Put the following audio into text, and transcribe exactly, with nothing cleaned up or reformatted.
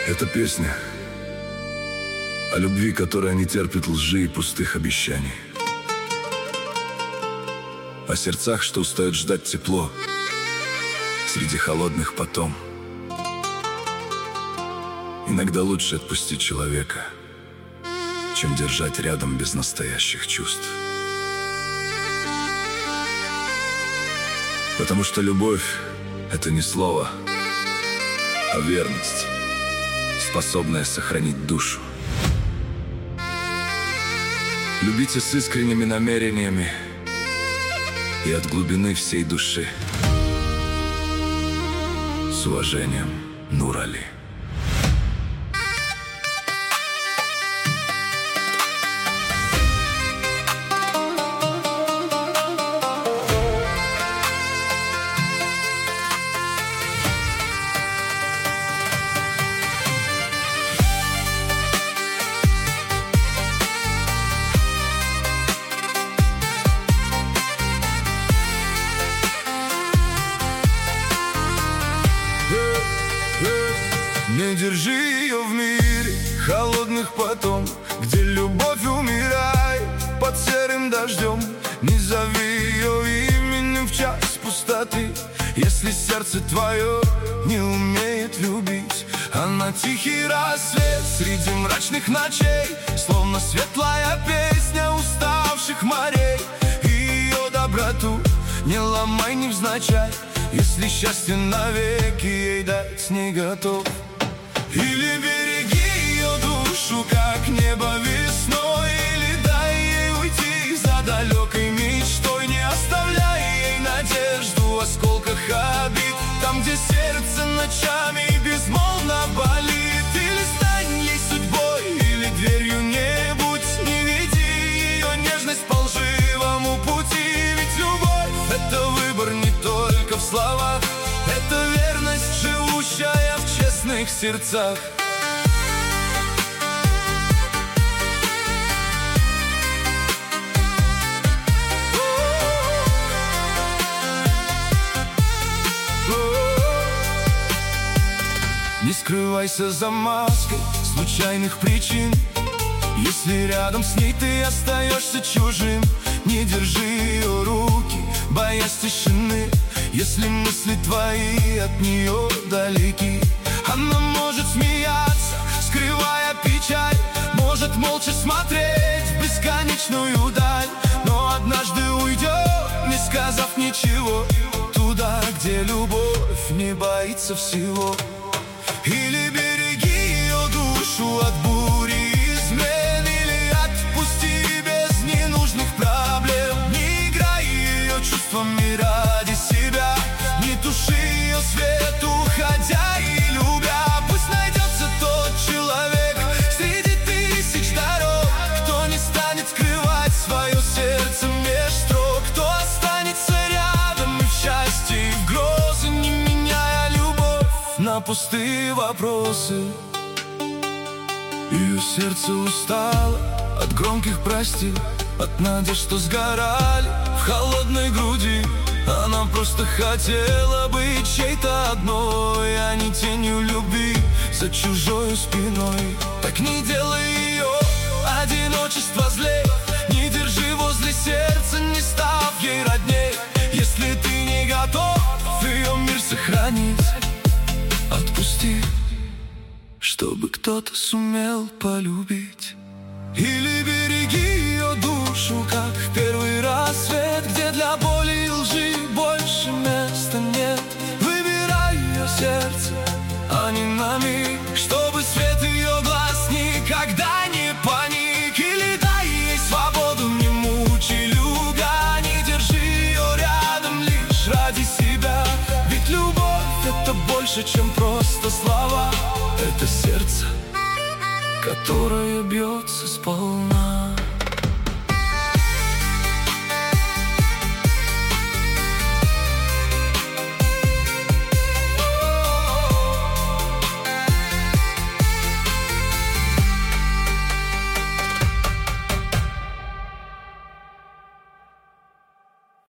Это песня о любви, которая не терпит лжи и пустых обещаний. О сердцах, что устают ждать тепло среди холодных потом. Иногда лучше отпустить человека, чем держать рядом без настоящих чувств. Потому что любовь — это не слово, а верность, способная сохранить душу. Любите с искренними намерениями и от глубины всей души. С уважением, Нур Али. Не держи ее в мире холодных потом, где любовь умирает под серым дождем. Не зови ее именем в час пустоты, если сердце твое не умеет любить. Она тихий рассвет среди мрачных ночей, словно светлая песня уставших морей. И ее доброту не ломай невзначай, если счастье навеки ей дать не готов. Или береги ее душу, как небо весной, или дай ей уйти за далекой мечтой. Не оставляй ей надежду в осколках обид, там, где сердце ночами безмолвно болит. Или стань ей судьбой, или дверью не будь. Не веди ее нежность по лживому пути, ведь любовь — это выбор не только в словах, это верность, живущая в честных сердцах. Не скрывайся за маской случайных причин, если рядом с ней ты остаешься чужим. Не держи ее руки, боясь тишины, если мысли твои от нее далеки. Она может смеяться, скрывая печаль, может молча смотреть в бесконечную даль, но однажды уйдет, не сказав ничего, туда, где любовь не боится всего. Или береги ее душу от бури измен, или отпусти без ненужных проблем. Не играй ее чувствами ради себя, не туши ее свет, уходя и любя. Пусть найдется тот человек среди тысяч дорог, кто не станет скрывать свое сердце меж строк, кто останется рядом и в счастье, и в грозы, не меняя любовь на пустые вопросы. Ее сердце устало от громких прости, от надежд, что сгорали в холодной груди. Она просто хотела быть чьей-то одной, а не тенью любви за чужой спиной. Так не делай ее одиночество злей, не держи возле сердца, не став ей родней. Если ты не готов ее мир сохранить, отпусти, чтобы кто-то сумел полюбить. Или береги ее душу, как в первый рассвет, где для боли и лжи больше места нет. Выбирай ее сердце, а не на миг, чтобы свет ее глаз никогда не паник. Или дай ей свободу, не мучай любя, не держи ее рядом лишь ради себя. Ведь любовь — это больше, чем просто слова, это сердце, которое бьется сполна.